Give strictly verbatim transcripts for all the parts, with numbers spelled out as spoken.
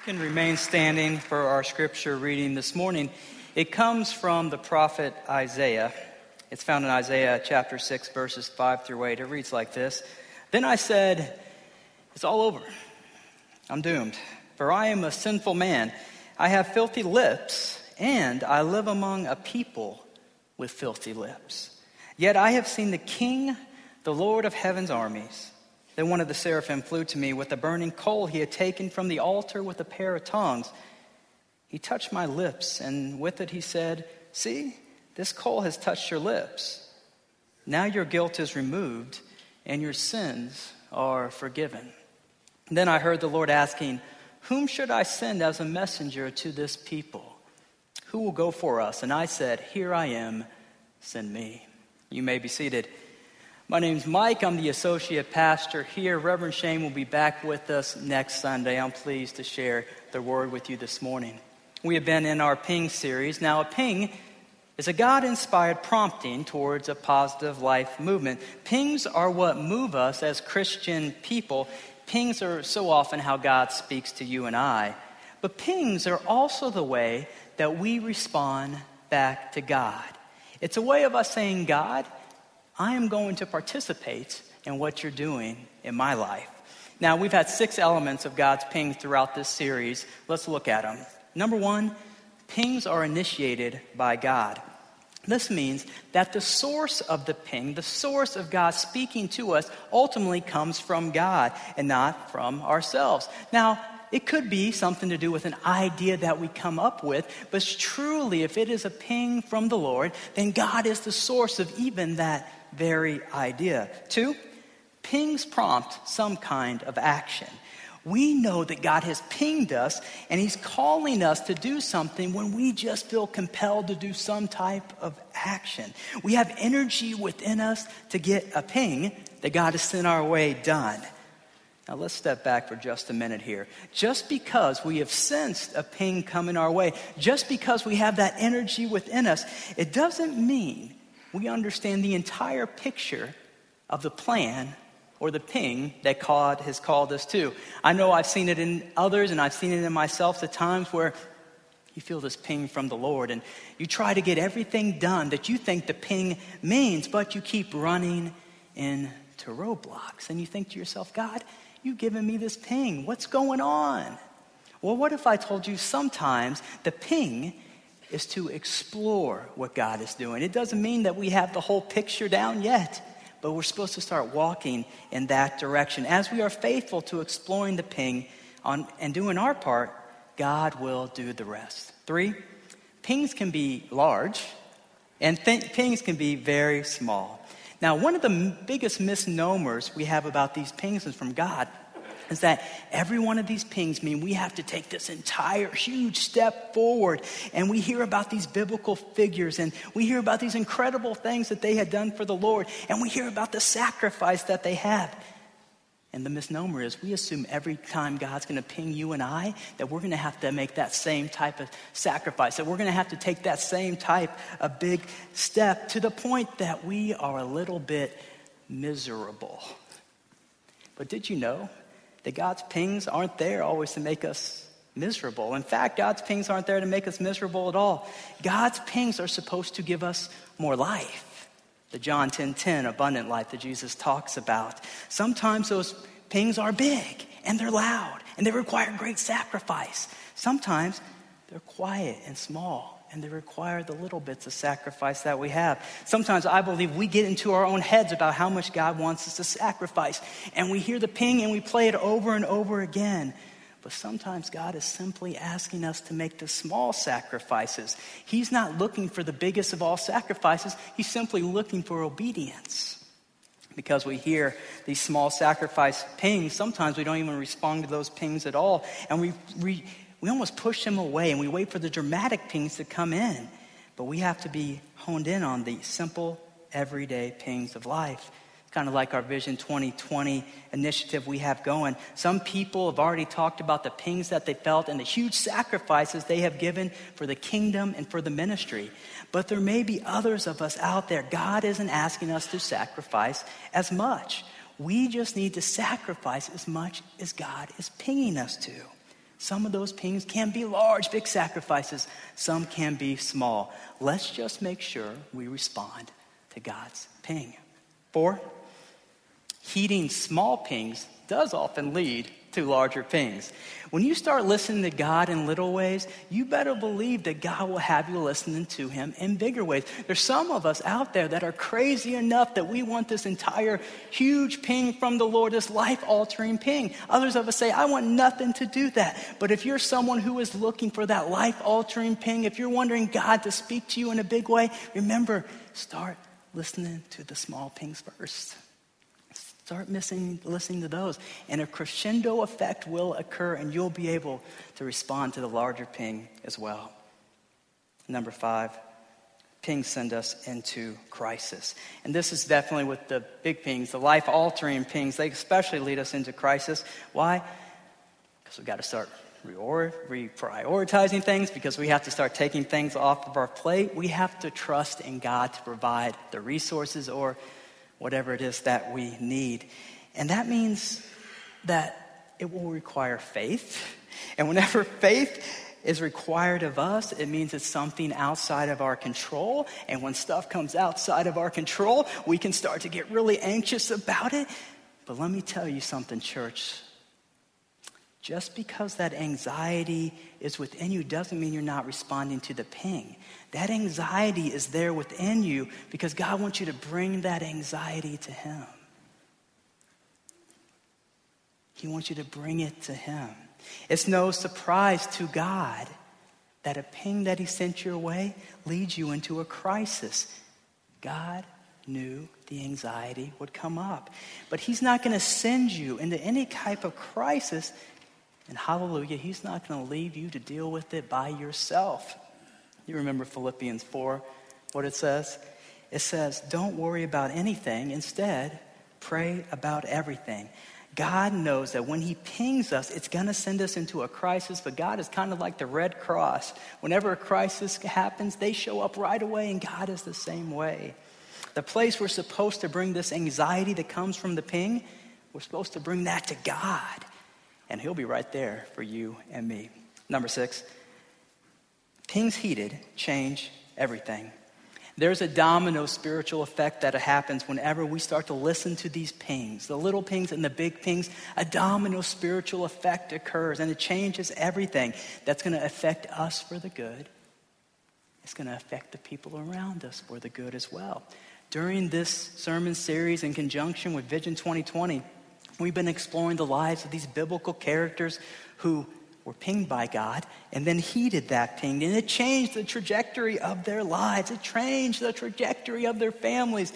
Can remain standing for our scripture reading this morning. It comes from the prophet Isaiah. It's found in Isaiah chapter six, verses five through eight. It reads like this. Then I said, it's all over. I'm doomed. For I am a sinful man. I have filthy lips, and I live among a people with filthy lips. Yet I have seen the King, the Lord of heaven's armies. Then one of the seraphim flew to me with a burning coal he had taken from the altar with a pair of tongs. He touched my lips, and with it he said, see, this coal has touched your lips. Now your guilt is removed, and your sins are forgiven. Then I heard the Lord asking, whom should I send as a messenger to this people? Who will go for us? And I said, here I am, send me. You may be seated. My name's Mike. I'm the associate pastor here. Reverend Shane will be back with us next Sunday. I'm pleased to share the word with you this morning. We have been in our Ping series. Now, a Ping is a God-inspired prompting towards a positive life movement. Pings are what move us as Christian people. Pings are so often how God speaks to you and I. But pings are also the way that we respond back to God. It's a way of us saying, God, I am going to participate in what you're doing in my life. Now, we've had six elements of God's pings throughout this series. Let's look at them. Number one, pings are initiated by God. This means that the source of the ping, the source of God speaking to us, ultimately comes from God and not from ourselves. Now, it could be something to do with an idea that we come up with, but truly, if it is a ping from the Lord, then God is the source of even that very idea. Two, pings prompt some kind of action. We know that God has pinged us and he's calling us to do something when we just feel compelled to do some type of action. We have energy within us to get a ping that God has sent our way done. Now let's step back for just a minute here. Just because we have sensed a ping coming our way, just because we have that energy within us, it doesn't mean we understand the entire picture of the plan or the ping that God has called us to. I know I've seen it in others and I've seen it in myself at times where you feel this ping from the Lord and you try to get everything done that you think the ping means, but you keep running into roadblocks. And you think to yourself, God, you've given me this ping. What's going on? Well, what if I told you sometimes the ping is to explore what God is doing? It doesn't mean that we have the whole picture down yet, but we're supposed to start walking in that direction. As we are faithful to exploring the ping on, and doing our part, God will do the rest. Three, pings can be large and th- pings can be very small. Now, one of the m- biggest misnomers we have about these pings is from God is that every one of these pings mean we have to take this entire huge step forward. And we hear about these biblical figures and we hear about these incredible things that they had done for the Lord. And we hear about the sacrifice that they have. And the misnomer is we assume every time God's going to ping you and I that we're going to have to make that same type of sacrifice, that we're going to have to take that same type of big step to the point that we are a little bit miserable. But did you know that God's pings aren't there always to make us miserable? In fact, God's pings aren't there to make us miserable at all. God's pings are supposed to give us more life. The John ten ten abundant life that Jesus talks about. Sometimes those pings are big and they're loud and they require great sacrifice. Sometimes they're quiet and small and they require the little bits of sacrifice that we have. Sometimes I believe we get into our own heads about how much God wants us to sacrifice. And we hear the ping and we play it over and over again. But sometimes God is simply asking us to make the small sacrifices. He's not looking for the biggest of all sacrifices. He's simply looking for obedience. Because we hear these small sacrifice pings, sometimes we don't even respond to those pings at all. And we we. We almost push them away and we wait for the dramatic pings to come in. But we have to be honed in on the simple, everyday pings of life. Kind of like our Vision twenty twenty initiative we have going. Some people have already talked about the pings that they felt and the huge sacrifices they have given for the kingdom and for the ministry. But there may be others of us out there. God isn't asking us to sacrifice as much. We just need to sacrifice as much as God is pinging us to. Some of those pings can be large, big sacrifices. Some can be small. Let's just make sure we respond to God's ping. Four, heeding small pings does often lead to larger pings. When you start listening to God in little ways, you better believe that God will have you listening to him in bigger ways. There's some of us out there that are crazy enough that we want this entire huge ping from the Lord, this life-altering ping. Others of us say, I want nothing to do that. But if you're someone who is looking for that life-altering ping, if you're wondering God to speak to you in a big way, remember, start listening to the small pings first. Start missing, listening to those. And a crescendo effect will occur, and you'll be able to respond to the larger ping as well. Number five, pings send us into crisis. And this is definitely with the big pings, the life-altering pings. They especially lead us into crisis. Why? Because we've got to start reprioritizing things, because we have to start taking things off of our plate. We have to trust in God to provide the resources or whatever it is that we need. And that means that it will require faith. And whenever faith is required of us, it means it's something outside of our control. And when stuff comes outside of our control, we can start to get really anxious about it. But let me tell you something, church. Just because that anxiety is within you doesn't mean you're not responding to the ping. That anxiety is there within you because God wants you to bring that anxiety to him. He wants you to bring it to him. It's no surprise to God that a ping that he sent your way leads you into a crisis. God knew the anxiety would come up. But he's not going to send you into any type of crisis. And hallelujah, he's not going to leave you to deal with it by yourself. You remember Philippians four, what it says? It says, don't worry about anything. Instead, pray about everything. God knows that when he pings us, it's going to send us into a crisis, but God is kind of like the Red Cross. Whenever a crisis happens, they show up right away, and God is the same way. The place we're supposed to bring this anxiety that comes from the ping, we're supposed to bring that to God, and he'll be right there for you and me. Number six, pings heeded change everything. There's a domino spiritual effect that happens whenever we start to listen to these pings, the little pings and the big pings. A domino spiritual effect occurs, and it changes everything. That's going to affect us for the good. It's going to affect the people around us for the good as well. During this sermon series, in conjunction with Vision twenty twenty, we've been exploring the lives of these biblical characters who were pinged by God and then heeded that ping. And it changed the trajectory of their lives. It changed the trajectory of their families.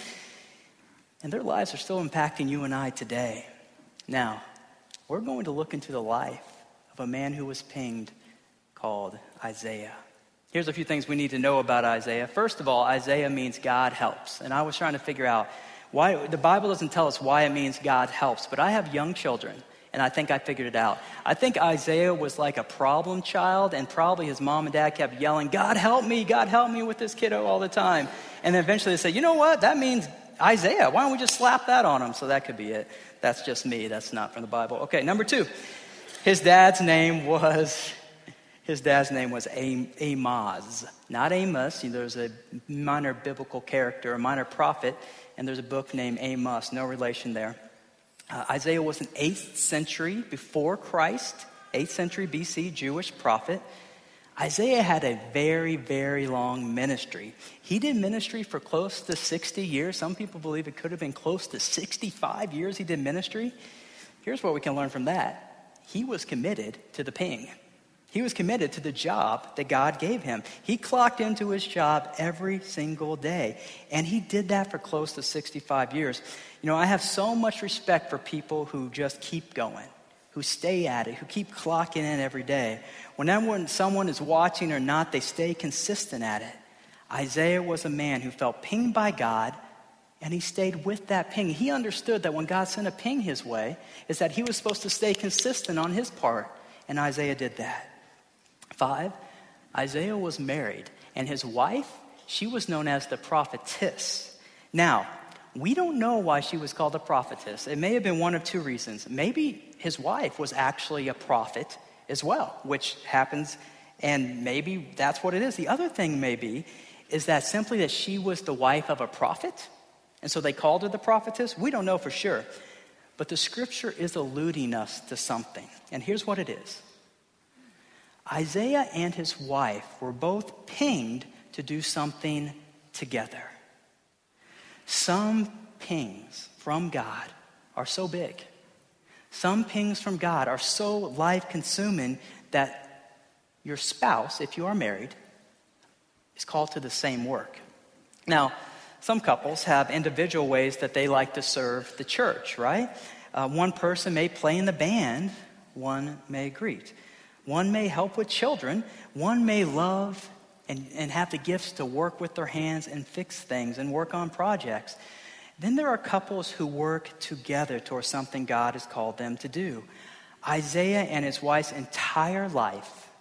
And their lives are still impacting you and I today. Now, we're going to look into the life of a man who was pinged called Isaiah. Here's a few things we need to know about Isaiah. First of all, Isaiah means God helps. And I was trying to figure out why. The Bible doesn't tell us why it means God helps, but I have young children, and I think I figured it out. I think Isaiah was like a problem child, and probably his mom and dad kept yelling, God help me, God help me with this kiddo all the time. And then eventually they say, you know what, that means Isaiah. Why don't we just slap that on him? So that could be it. That's just me. That's not from the Bible. Okay, number two. His dad's name was, his dad's name was Amoz, not Amos. You know, there's a minor biblical character, a minor prophet, and there's a book named Amos. No relation there. Uh, Isaiah was an eighth century before Christ, eighth century B C Jewish prophet. Isaiah had a very, very long ministry. He did ministry for close to sixty years. Some people believe it could have been close to sixty-five years he did ministry. Here's what we can learn from that. He was committed to the ping. He was committed to the job that God gave him. He clocked into his job every single day. And he did that for close to sixty-five years. You know, I have so much respect for people who just keep going, who stay at it, who keep clocking in every day. Whenever someone is watching or not, they stay consistent at it. Isaiah was a man who felt pinged by God, and he stayed with that ping. He understood that when God sent a ping his way, is that he was supposed to stay consistent on his part. And Isaiah did that. Five, Isaiah was married, and his wife, she was known as the prophetess. Now, we don't know why she was called a prophetess. It may have been one of two reasons. Maybe his wife was actually a prophet, as well, which happens, and maybe that's what it is. The other thing maybe is that simply that she was the wife of a prophet, and so they called her the prophetess. We don't know for sure, but the scripture is alluding us to something, and here's what it is. Isaiah and his wife were both pinged to do something together. Some pings from God are so big. Some pings from God are so life-consuming that your spouse, if you are married, is called to the same work. Now, some couples have individual ways that they like to serve the church, right? Uh, one person may play in the band, one may greet. One may help with children, one may love and, and have the gifts to work with their hands and fix things and work on projects. Then there are couples who work together towards something God has called them to do. Isaiah and his wife's entire life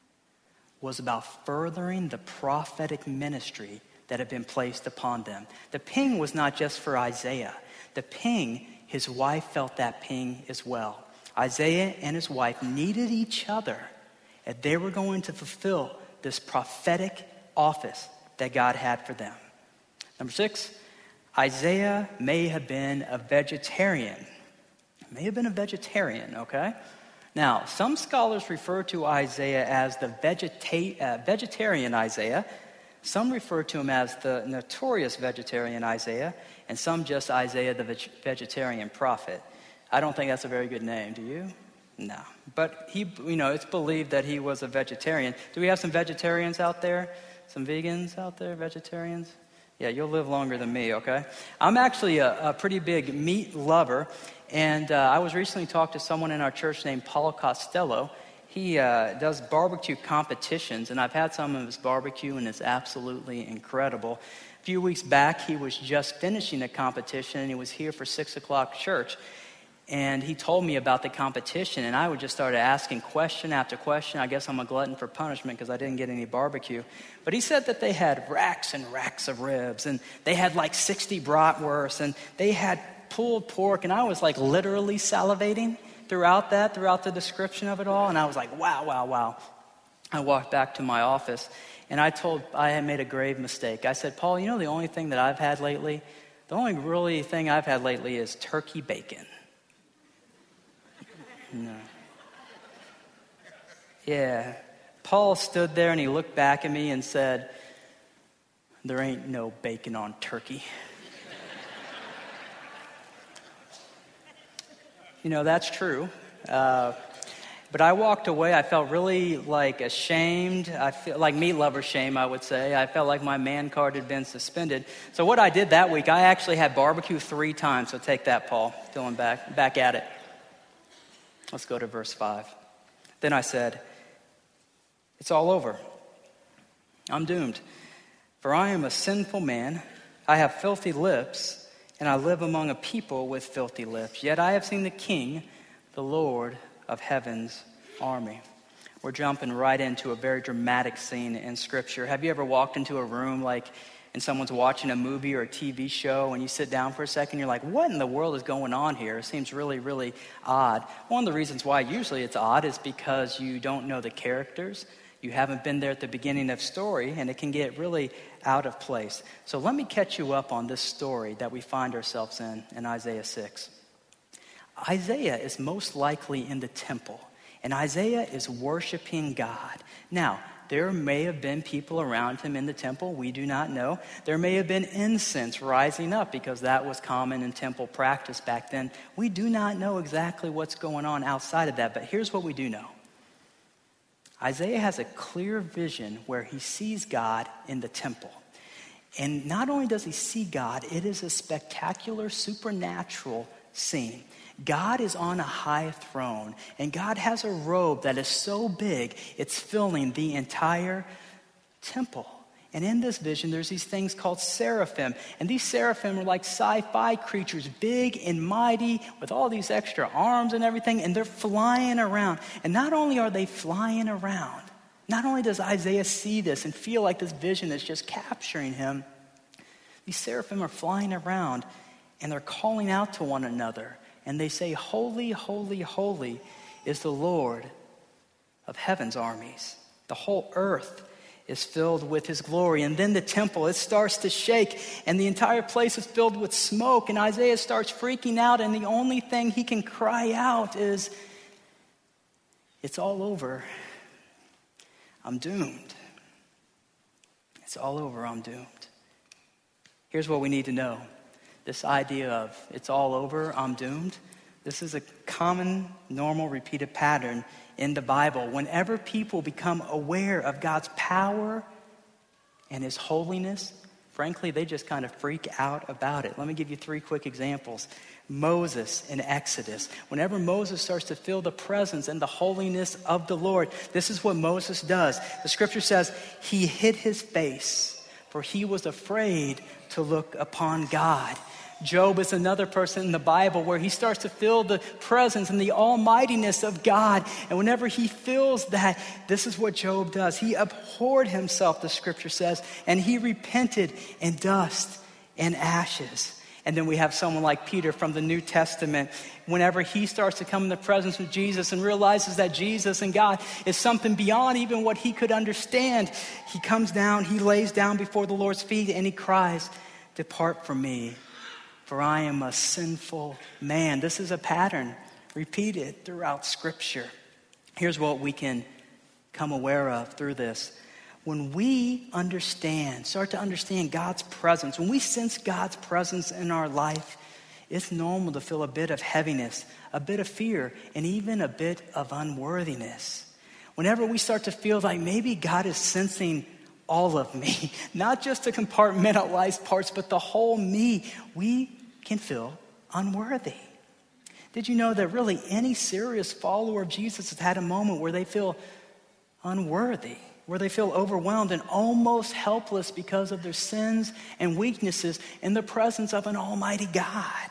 was about furthering the prophetic ministry that had been placed upon them. The ping was not just for Isaiah. The ping, his wife felt that ping as well. Isaiah and his wife needed each other as they were going to fulfill this prophetic office that God had for them. Number six, Isaiah may have been a vegetarian. May have been a vegetarian, okay? Now, some scholars refer to Isaiah as the vegeta- uh, vegetarian Isaiah. Some refer to him as the notorious vegetarian Isaiah, and some just Isaiah the veg- vegetarian prophet. I don't think that's a very good name, do you? No. But he, you know, it's believed that he was a vegetarian. Do we have some vegetarians out there? Some vegans out there, vegetarians? Yeah, you'll live longer than me, okay? I'm actually a, a pretty big meat lover, and uh, I was recently talking to someone in our church named Paulo Costello. He uh, does barbecue competitions, and I've had some of his barbecue, and it's absolutely incredible. A few weeks back, he was just finishing a competition, and he was here for six o'clock church. And he told me about the competition, and I would just started asking question after question. I guess I'm a glutton for punishment because I didn't get any barbecue. But he said that they had racks and racks of ribs, and they had like sixty bratwursts, and they had pulled pork, and I was like literally salivating throughout that, throughout the description of it all, and I was like, wow, wow, wow. I walked back to my office, and I told, I had made a grave mistake. I said, Paul, you know the only thing that I've had lately, the only really thing I've had lately is turkey bacon. No. Yeah. Paul stood there and he looked back at me and said, there ain't no bacon on turkey. You know, that's true. Uh, but I walked away. I felt really like ashamed. I feel like meat lover shame, I would say. I felt like my man card had been suspended. So what I did that week, I actually had barbecue three times. So take that, Paul. Going back, back at it. Let's go to verse five. Then I said, it's all over. I'm doomed. For I am a sinful man. I have filthy lips, and I live among a people with filthy lips. Yet I have seen the King, the Lord of heaven's army. We're jumping right into a very dramatic scene in Scripture. Have you ever walked into a room like and someone's watching a movie or a T V show, and you sit down for a second, you're like, what in the world is going on here? It seems really, really odd. One of the reasons why usually it's odd is because you don't know the characters. You haven't been there at the beginning of the story, and it can get really out of place. So let me catch you up on this story that we find ourselves in, in Isaiah six. Isaiah is most likely in the temple, and Isaiah is worshiping God. Now, there may have been people around him in the temple. We do not know. There may have been incense rising up because that was common in temple practice back then. We do not know exactly what's going on outside of that, but here's what we do know. Isaiah has a clear vision where he sees God in the temple. And not only does he see God, it is a spectacular supernatural scene. God is on a high throne, and God has a robe that is so big, it's filling the entire temple. And in this vision, there's these things called seraphim. And these seraphim are like sci-fi creatures, big and mighty, with all these extra arms and everything, and they're flying around. And not only are they flying around, not only does Isaiah see this and feel like this vision is just capturing him, these seraphim are flying around, and they're calling out to one another. And they say, holy, holy, holy is the Lord of heaven's armies. The whole earth is filled with his glory. And then the temple, it starts to shake, and the entire place is filled with smoke, and Isaiah starts freaking out, and the only thing he can cry out is, it's all over. I'm doomed. It's all over. I'm doomed. Here's what we need to know. This idea of it's all over, I'm doomed, this is a common, normal, repeated pattern in the Bible. Whenever people become aware of God's power and his holiness, frankly, they just kind of freak out about it. Let me give you three quick examples. Moses in Exodus. Whenever Moses starts to feel the presence and the holiness of the Lord, this is what Moses does. The scripture says he hid his face, for he was afraid to look upon God. Job is another person in the Bible where he starts to feel the presence and the almightiness of God. And whenever he feels that, this is what Job does. He abhorred himself, the scripture says, and he repented in dust and ashes. And then we have someone like Peter from the New Testament. Whenever he starts to come in the presence of Jesus and realizes that Jesus and God is something beyond even what he could understand, he comes down, he lays down before the Lord's feet, and he cries, "Depart from me, for I am a sinful man." This is a pattern repeated throughout Scripture. Here's what we can come aware of through this. When we understand, start to understand God's presence, when we sense God's presence in our life, it's normal to feel a bit of heaviness, a bit of fear, and even a bit of unworthiness. Whenever we start to feel like maybe God is sensing all of me, not just the compartmentalized parts, but the whole me, we can feel unworthy. Did you know that really any serious follower of Jesus has had a moment where they feel unworthy, where they feel overwhelmed and almost helpless because of their sins and weaknesses in the presence of an almighty God?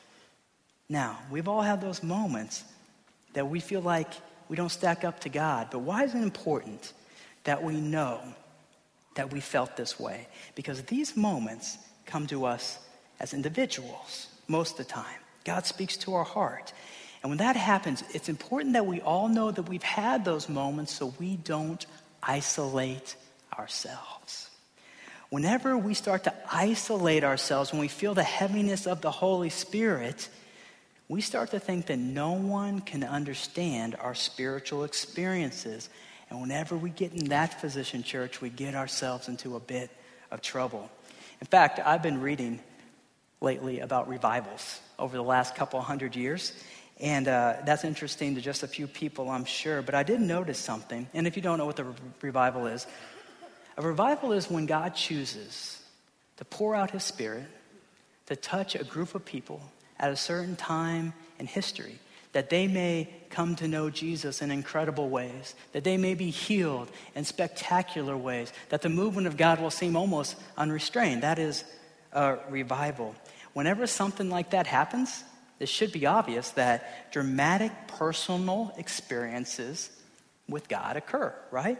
Now, we've all had those moments that we feel like we don't stack up to God, but why is it important that we know that we felt this way? Because these moments come to us as individuals most of the time. God speaks to our heart. And when that happens, it's important that we all know that we've had those moments so we don't isolate ourselves. Whenever we start to isolate ourselves, when we feel the heaviness of the Holy Spirit, we start to think that no one can understand our spiritual experiences. And whenever we get in that position, church, we get ourselves into a bit of trouble. In fact, I've been reading lately about revivals over the last couple hundred years. And uh, that's interesting to just a few people, I'm sure. But I did notice something. And if you don't know what the re- revival is, a revival is when God chooses to pour out his Spirit to touch a group of people at a certain time in history, that they may come to know Jesus in incredible ways, that they may be healed in spectacular ways, that the movement of God will seem almost unrestrained. That is a revival. Whenever something like that happens, it should be obvious that dramatic personal experiences with God occur, right?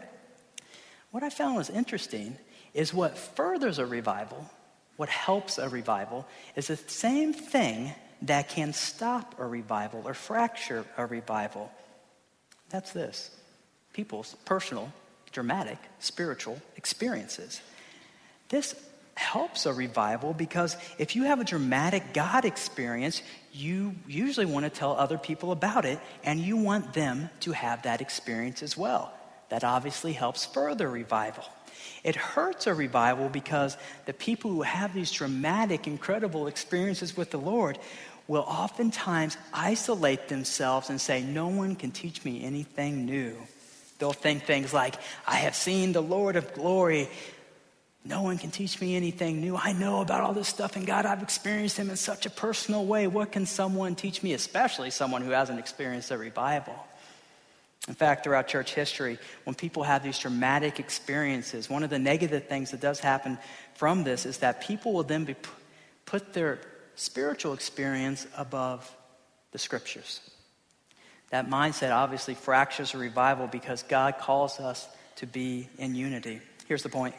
What I found was interesting is what furthers a revival, what helps a revival, is the same thing that can stop a revival or fracture a revival. That's this: people's personal, dramatic, spiritual experiences. This helps a revival because if you have a dramatic God experience, you usually want to tell other people about it, and you want them to have that experience as well. That obviously helps further revival. It hurts a revival because the people who have these dramatic, incredible experiences with the Lord will oftentimes isolate themselves and say, no one can teach me anything new. They'll think things like, I have seen the Lord of glory. No one can teach me anything new. I know about all this stuff, and God, I've experienced him in such a personal way. What can someone teach me, especially someone who hasn't experienced a revival? In fact, throughout church history, when people have these dramatic experiences, one of the negative things that does happen from this is that people will then be put their spiritual experience above the scriptures. That mindset obviously fractures a revival because God calls us to be in unity. Here's the point.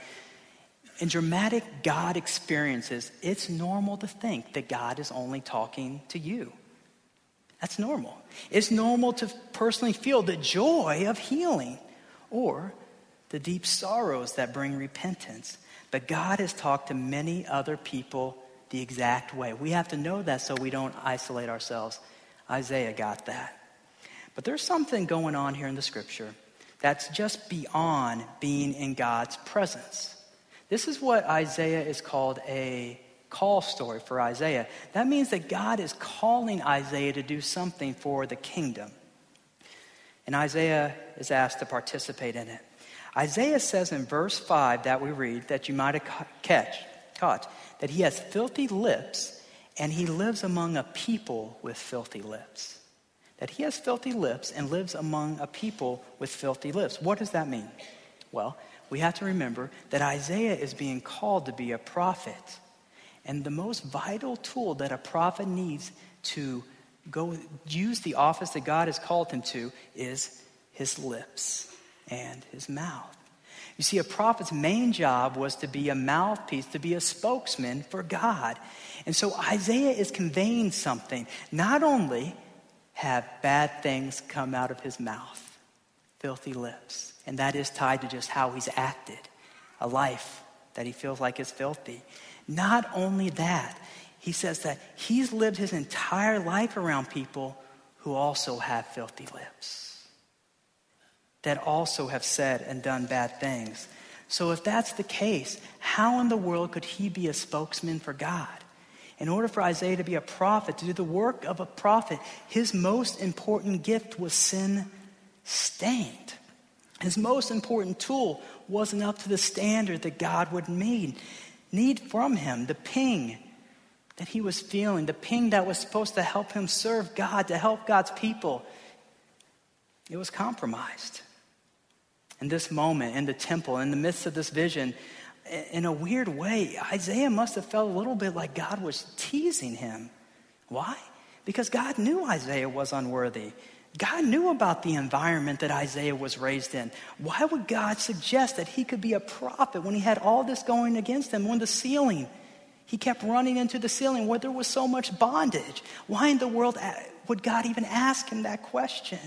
In dramatic God experiences, it's normal to think that God is only talking to you. That's normal. It's normal to personally feel the joy of healing or the deep sorrows that bring repentance. But God has talked to many other people the exact way. We have to know that so we don't isolate ourselves. Isaiah got that. But there's something going on here in the scripture that's just beyond being in God's presence. This is what Isaiah is called a call story for Isaiah. That means that God is calling Isaiah to do something for the kingdom. And Isaiah is asked to participate in it. Isaiah says in verse five that we read, that you might have catch, caught, that he has filthy lips and he lives among a people with filthy lips. That he has filthy lips and lives among a people with filthy lips. What does that mean? Well, we have to remember that Isaiah is being called to be a prophet. And the most vital tool that a prophet needs to go use the office that God has called him to is his lips and his mouth. You see, a prophet's main job was to be a mouthpiece, to be a spokesman for God. And so Isaiah is conveying something. Not only have bad things come out of his mouth, filthy lips, and that is tied to just how he's acted, a life that he feels like is filthy. Not only that, he says that he's lived his entire life around people who also have filthy lips, that also have said and done bad things. So if that's the case, how in the world could he be a spokesman for God? In order for Isaiah to be a prophet, to do the work of a prophet, his most important gift was sin-stained. His most important tool wasn't up to the standard that God would need, need from him. The ping that he was feeling, the ping that was supposed to help him serve God, to help God's people, it was compromised. In this moment, in the temple, in the midst of this vision, in a weird way, Isaiah must have felt a little bit like God was teasing him. Why? Because God knew Isaiah was unworthy. God knew about the environment that Isaiah was raised in. Why would God suggest that he could be a prophet when he had all this going against him? When the ceiling, he kept running into the ceiling where there was so much bondage. Why in the world would God even ask him that question?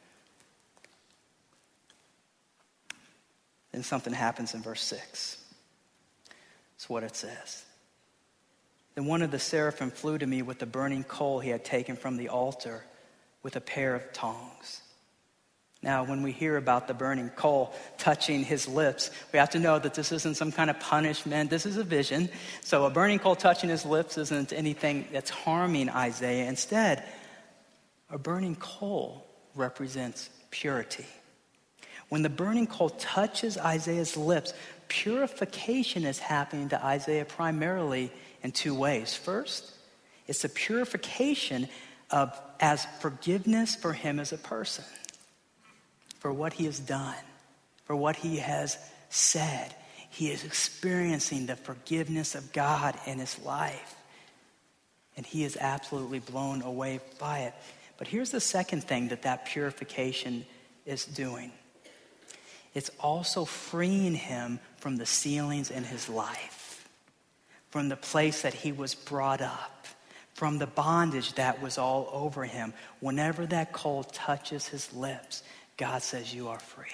Then something happens in verse six. That's what it says. Then one of the seraphim flew to me with the burning coal he had taken from the altar with a pair of tongs. Now, when we hear about the burning coal touching his lips, we have to know that this isn't some kind of punishment. This is a vision. So a burning coal touching his lips isn't anything that's harming Isaiah. Instead, a burning coal represents purity. When the burning coal touches Isaiah's lips, purification is happening to Isaiah primarily in two ways. First, it's a purification of as forgiveness for him as a person, for what he has done, for what he has said. He is experiencing the forgiveness of God in his life, and he is absolutely blown away by it. But here's the second thing that that purification is doing. It's also freeing him from the ceilings in his life, from the place that he was brought up, from the bondage that was all over him. Whenever that coal touches his lips, God says, you are free.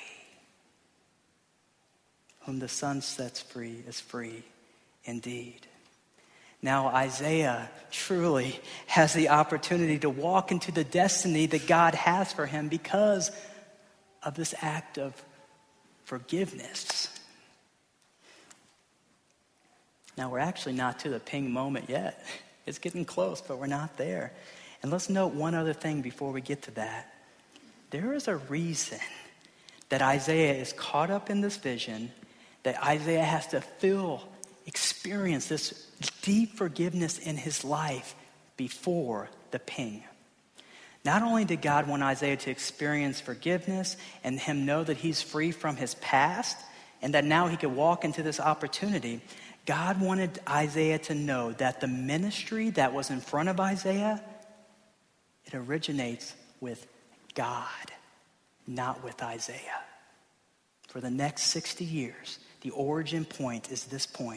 Whom the Son sets free is free indeed. Now Isaiah truly has the opportunity to walk into the destiny that God has for him because of this act of forgiveness. Now we're actually not to the ping moment yet. It's getting close, but we're not there. And let's note one other thing before we get to that. There is a reason that Isaiah is caught up in this vision, that Isaiah has to feel, experience this deep forgiveness in his life before the ping. Not only did God want Isaiah to experience forgiveness and him know that he's free from his past and that now he could walk into this opportunity, God wanted Isaiah to know that the ministry that was in front of Isaiah, it originates with God, not with Isaiah. For the next sixty years, the origin point is this point,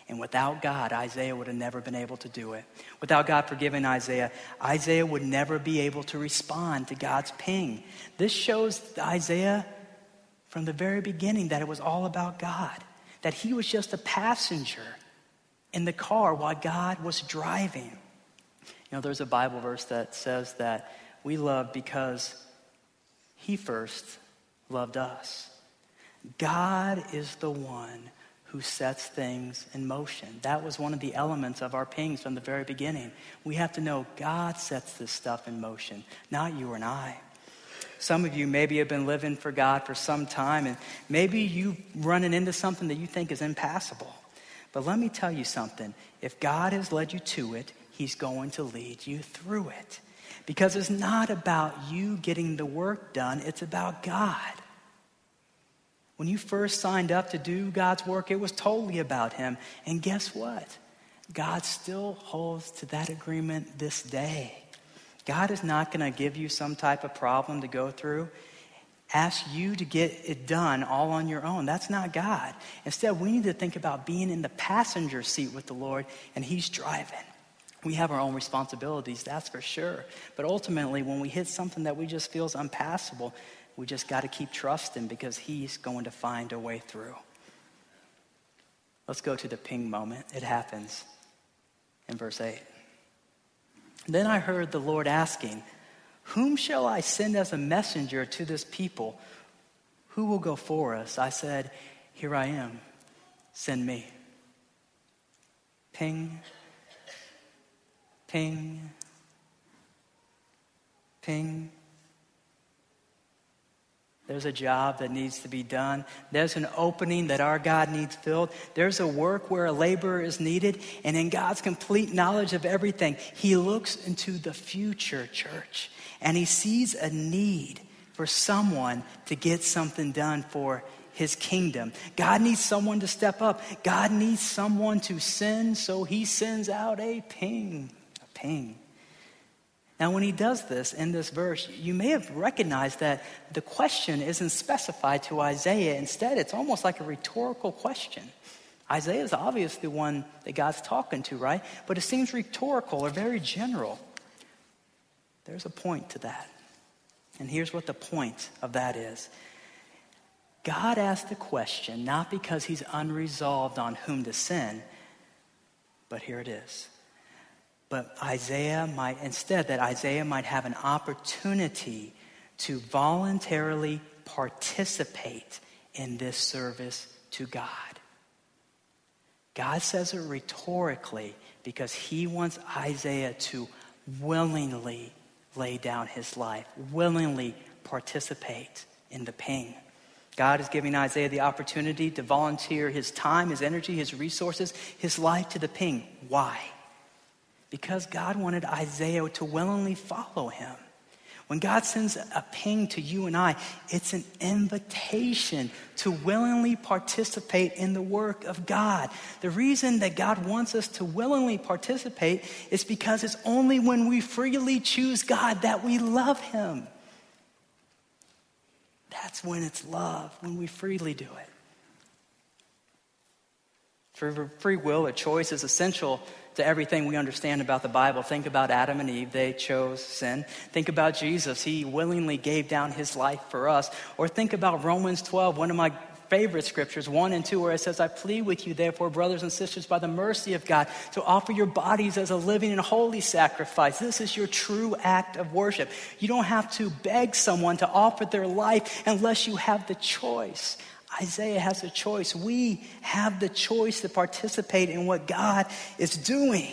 And without God, Isaiah would have never been able to do it. Without God forgiving Isaiah, Isaiah would never be able to respond to God's ping. This shows Isaiah from the very beginning that it was all about God, that he was just a passenger in the car while God was driving. You know, there's a Bible verse that says that we love because he first loved us. God is the one who sets things in motion. That was one of the elements of our pings from the very beginning. We have to know God sets this stuff in motion, not you and I. Some of you maybe have been living for God for some time, and maybe you're running into something that you think is impassable. But let me tell you something. If God has led you to it, he's going to lead you through it. Because it's not about you getting the work done, it's about God. When you first signed up to do God's work, it was totally about him. And guess what? God still holds to that agreement this day. God is not going to give you some type of problem to go through, ask you to get it done all on your own. That's not God. Instead, we need to think about being in the passenger seat with the Lord, and he's driving. We have our own responsibilities, that's for sure. But ultimately, when we hit something that we just feel is unpassable, we just got to keep trusting because he's going to find a way through. Let's go to the ping moment. It happens in verse eight. Then I heard the Lord asking, whom shall I send as a messenger to this people? Who will go for us? I said, here I am. Send me. Ping. Ping. Ping. There's a job that needs to be done. There's an opening that our God needs filled. There's a work where a laborer is needed. And in God's complete knowledge of everything, he looks into the future, church. And he sees a need for someone to get something done for his kingdom. God needs someone to step up. God needs someone to send, so he sends out a ping. A ping. Now, when he does this in this verse, you may have recognized that the question isn't specified to Isaiah. Instead, it's almost like a rhetorical question. Isaiah is obviously the one that God's talking to, right? But it seems rhetorical or very general. There's a point to that. And here's what the point of that is. God asked the question not because he's unresolved on whom to send, but here it is. But Isaiah might, instead, that Isaiah might have an opportunity to voluntarily participate in this service to God. God says it rhetorically because he wants Isaiah to willingly lay down his life, willingly participate in the ping. God is giving Isaiah the opportunity to volunteer his time, his energy, his resources, his life to the ping. Why? Because God wanted Isaiah to willingly follow him. When God sends a ping to you and I, it's an invitation to willingly participate in the work of God. The reason that God wants us to willingly participate is because it's only when we freely choose God that we love him. That's when it's love, when we freely do it. For free will, a choice is essential to everything we understand about the Bible. Think about Adam and Eve. They chose sin. Think about Jesus. He willingly gave down his life for us. Or think about Romans twelve, one of my favorite scriptures, one and two, where it says, I plead with you, therefore, brothers and sisters, by the mercy of God, to offer your bodies as a living and holy sacrifice. This is your true act of worship. You don't have to beg someone to offer their life unless you have the choice. Isaiah has a choice. We have the choice to participate in what God is doing.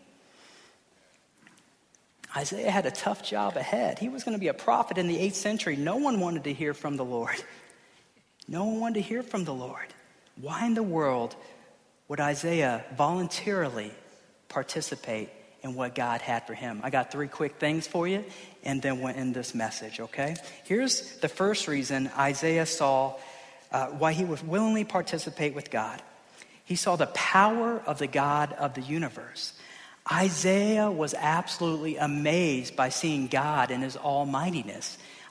Isaiah had a tough job ahead. He was going to be a prophet in the eighth century. No one wanted to hear from the Lord. No one wanted to hear from the Lord. Why in the world would Isaiah voluntarily participate in what God had for him? I got three quick things for you, and then we'll end this message, okay? Here's the first reason Isaiah saw Uh, why he would willingly participate with God. He saw the power of the God of the universe. Isaiah was absolutely amazed by seeing God in his almightiness. I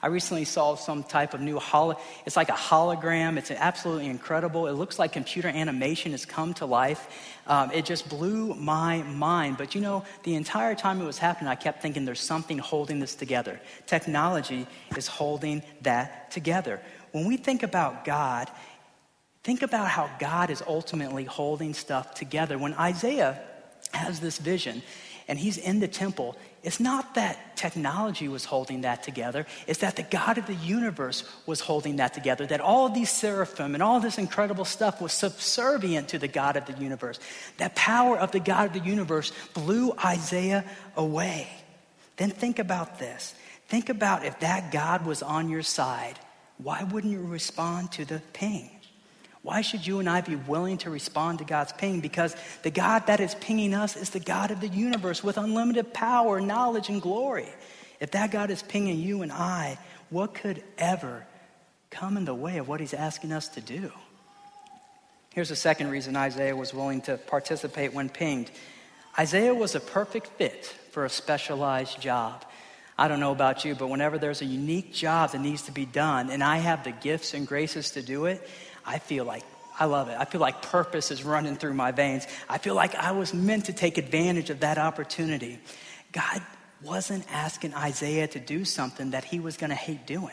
I recently saw some type of new holo, it's like a hologram. It's absolutely incredible. It looks like computer animation has come to life. Um, it just blew my mind. But you know, the entire time it was happening, I kept thinking there's something holding this together. Technology is holding that together. When we think about God, think about how God is ultimately holding stuff together. When Isaiah has this vision and he's in the temple, it's not that technology was holding that together. It's that the God of the universe was holding that together, that all of these seraphim and all this incredible stuff was subservient to the God of the universe. That power of the God of the universe blew Isaiah away. Then think about this. Think about if that God was on your side, why wouldn't you respond to the ping? Why should you and I be willing to respond to God's ping? Because the God that is pinging us is the God of the universe with unlimited power, knowledge, and glory. If that God is pinging you and I, what could ever come in the way of what he's asking us to do? Here's the second reason Isaiah was willing to participate when pinged. Isaiah was a perfect fit for a specialized job. I don't know about you, but whenever there's a unique job that needs to be done and I have the gifts and graces to do it, I feel like, I love it. I feel like purpose is running through my veins. I feel like I was meant to take advantage of that opportunity. God wasn't asking Isaiah to do something that he was going to hate doing.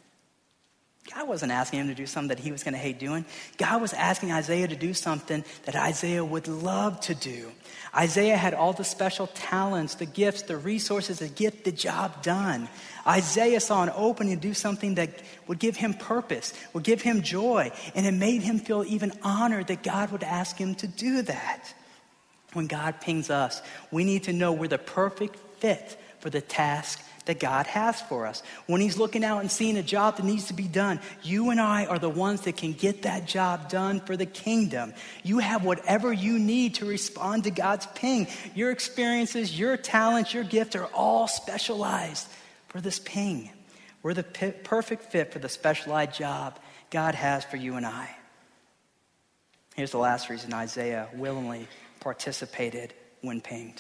God wasn't asking him to do something that he was going to hate doing. God was asking Isaiah to do something that Isaiah would love to do. Isaiah had all the special talents, the gifts, the resources to get the job done. Isaiah saw an opening to do something that would give him purpose, would give him joy, and it made him feel even honored that God would ask him to do that. When God pings us, we need to know we're the perfect fit for the task that God has for us. When he's looking out and seeing a job that needs to be done, you and I are the ones that can get that job done for the kingdom. You have whatever you need to respond to God's ping. Your experiences, your talents, your gifts are all specialized for this ping. We're the p- perfect fit for the specialized job God has for you and I. Here's the last reason Isaiah willingly participated when pinged.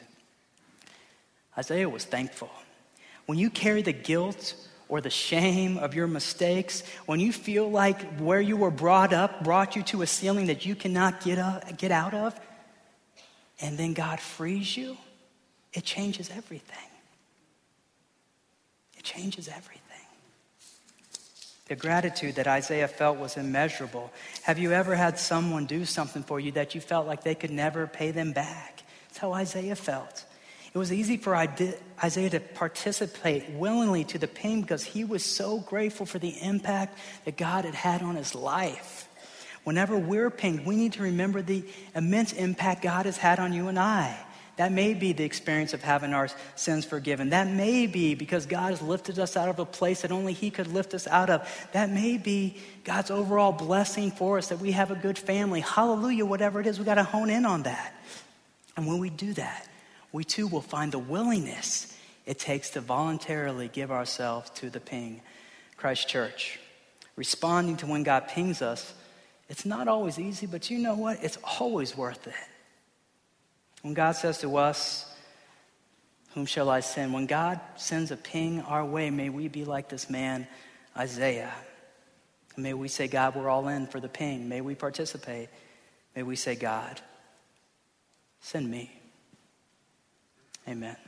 Isaiah was thankful. When you carry the guilt or the shame of your mistakes, when you feel like where you were brought up brought you to a ceiling that you cannot get up, get out of, and then God frees you, it changes everything. It changes everything. The gratitude that Isaiah felt was immeasurable. Have you ever had someone do something for you that you felt like they could never pay them back? That's how Isaiah felt. It was easy for Isaiah to participate willingly to the ping because he was so grateful for the impact that God had had on his life. Whenever we're pinged, we need to remember the immense impact God has had on you and I. That may be the experience of having our sins forgiven. That may be because God has lifted us out of a place that only he could lift us out of. That may be God's overall blessing for us, that we have a good family. Hallelujah, whatever it is, we got to hone in on that. And when we do that, we too will find the willingness it takes to voluntarily give ourselves to the ping. Christ Church, responding to when God pings us, it's not always easy, but you know what? It's always worth it. When God says to us, whom shall I send? When God sends a ping our way, may we be like this man, Isaiah. And may we say, God, we're all in for the ping. May we participate. May we say, God, send me. Amen.